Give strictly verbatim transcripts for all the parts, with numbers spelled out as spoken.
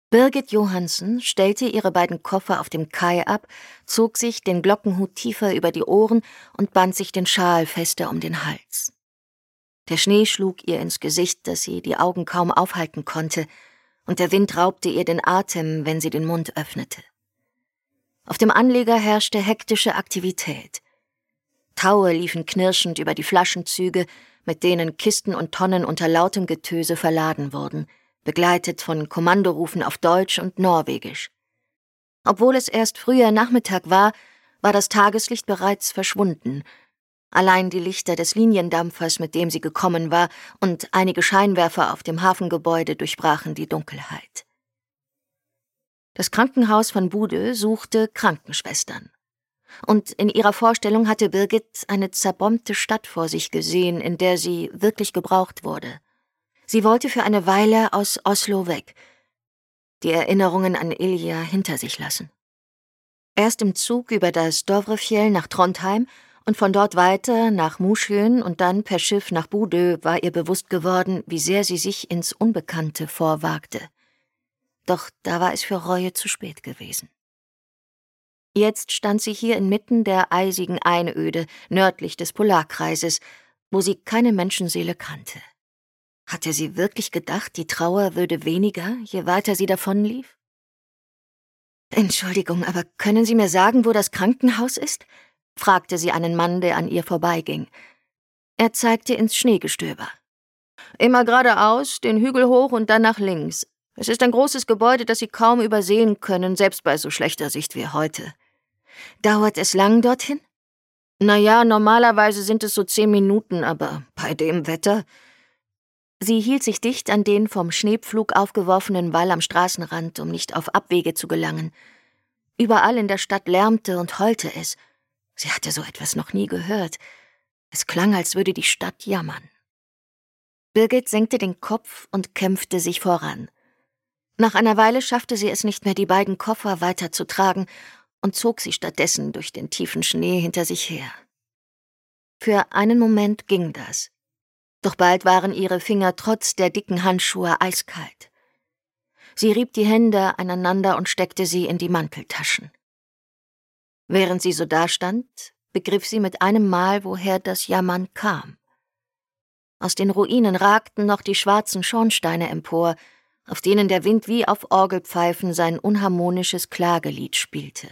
Birgit Johansen stellte ihre beiden Koffer auf dem Kai ab, zog sich den Glockenhut tiefer über die Ohren und band sich den Schal fester um den Hals. Der Schnee schlug ihr ins Gesicht, dass sie die Augen kaum aufhalten konnte, und der Wind raubte ihr den Atem, wenn sie den Mund öffnete. Auf dem Anleger herrschte hektische Aktivität. Taue liefen knirschend über die Flaschenzüge, mit denen Kisten und Tonnen unter lautem Getöse verladen wurden, begleitet von Kommandorufen auf Deutsch und Norwegisch. Obwohl es erst früher Nachmittag war, war das Tageslicht bereits verschwunden. Allein die Lichter des Liniendampfers, mit dem sie gekommen war, und einige Scheinwerfer auf dem Hafengebäude durchbrachen die Dunkelheit. Das Krankenhaus von Budö suchte Krankenschwestern. Und in ihrer Vorstellung hatte Birgit eine zerbombte Stadt vor sich gesehen, in der sie wirklich gebraucht wurde. Sie wollte für eine Weile aus Oslo weg, die Erinnerungen an Ilja hinter sich lassen. Erst im Zug über das Dovrefjell nach Trondheim und von dort weiter nach Mosjøen und dann per Schiff nach Budö war ihr bewusst geworden, wie sehr sie sich ins Unbekannte vorwagte. Doch da war es für Reue zu spät gewesen. Jetzt stand sie hier inmitten der eisigen Einöde, nördlich des Polarkreises, wo sie keine Menschenseele kannte. Hatte sie wirklich gedacht, die Trauer würde weniger, je weiter sie davonlief? »Entschuldigung, aber können Sie mir sagen, wo das Krankenhaus ist?« fragte sie einen Mann, der an ihr vorbeiging. Er zeigte ins Schneegestöber. »Immer geradeaus, den Hügel hoch und dann nach links. Es ist ein großes Gebäude, das Sie kaum übersehen können, selbst bei so schlechter Sicht wie heute.« »Dauert es lang dorthin?« »Na ja, normalerweise sind es so zehn Minuten, aber bei dem Wetter...« Sie hielt sich dicht an den vom Schneepflug aufgeworfenen Wall am Straßenrand, um nicht auf Abwege zu gelangen. Überall in der Stadt lärmte und heulte es. Sie hatte so etwas noch nie gehört. Es klang, als würde die Stadt jammern. Birgit senkte den Kopf und kämpfte sich voran. Nach einer Weile schaffte sie es nicht mehr, die beiden Koffer weiterzutragen und zog sie stattdessen durch den tiefen Schnee hinter sich her. Für einen Moment ging das. Doch bald waren ihre Finger trotz der dicken Handschuhe eiskalt. Sie rieb die Hände aneinander und steckte sie in die Manteltaschen. Während sie so dastand, begriff sie mit einem Mal, woher das Jammern kam. Aus den Ruinen ragten noch die schwarzen Schornsteine empor, auf denen der Wind wie auf Orgelpfeifen sein unharmonisches Klagelied spielte.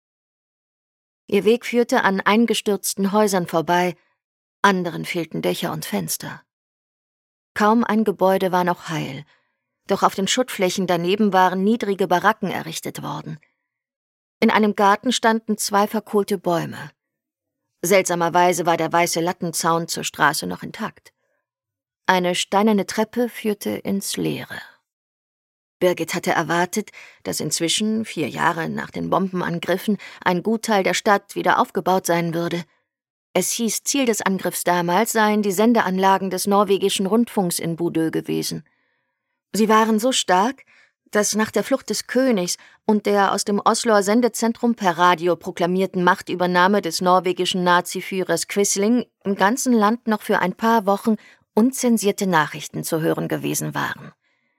Ihr Weg führte an eingestürzten Häusern vorbei, anderen fehlten Dächer und Fenster. Kaum ein Gebäude war noch heil, doch auf den Schuttflächen daneben waren niedrige Baracken errichtet worden. In einem Garten standen zwei verkohlte Bäume. Seltsamerweise war der weiße Lattenzaun zur Straße noch intakt. Eine steinerne Treppe führte ins Leere. Birgit hatte erwartet, dass inzwischen, vier Jahre nach den Bombenangriffen, ein Gutteil der Stadt wieder aufgebaut sein würde. Es hieß, Ziel des Angriffs damals seien die Sendeanlagen des norwegischen Rundfunks in Budö gewesen. Sie waren so stark, dass nach der Flucht des Königs und der aus dem Osloer Sendezentrum per Radio proklamierten Machtübernahme des norwegischen Naziführers Quisling im ganzen Land noch für ein paar Wochen unzensierte Nachrichten zu hören gewesen waren.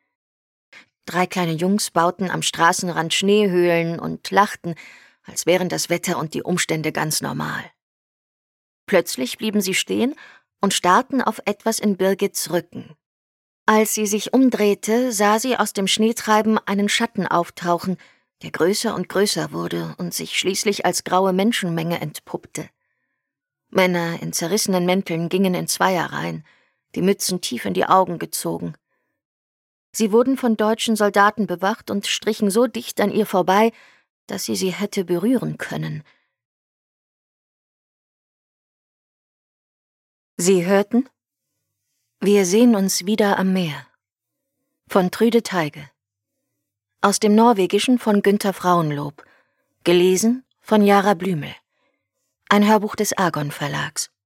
Drei kleine Jungs bauten am Straßenrand Schneehöhlen und lachten, als wären das Wetter und die Umstände ganz normal. Plötzlich blieben sie stehen und starrten auf etwas in Birgits Rücken. Als sie sich umdrehte, sah sie aus dem Schneetreiben einen Schatten auftauchen, der größer und größer wurde und sich schließlich als graue Menschenmenge entpuppte. Männer in zerrissenen Mänteln gingen in Zweierreihen, die Mützen tief in die Augen gezogen. Sie wurden von deutschen Soldaten bewacht und strichen so dicht an ihr vorbei, dass sie sie hätte berühren können. Sie hörten »Wir sehen uns wieder am Meer« von Trude Teige. Aus dem Norwegischen von Günther Frauenlob. Gelesen von Jara Blümel. Ein Hörbuch des Argon Verlags.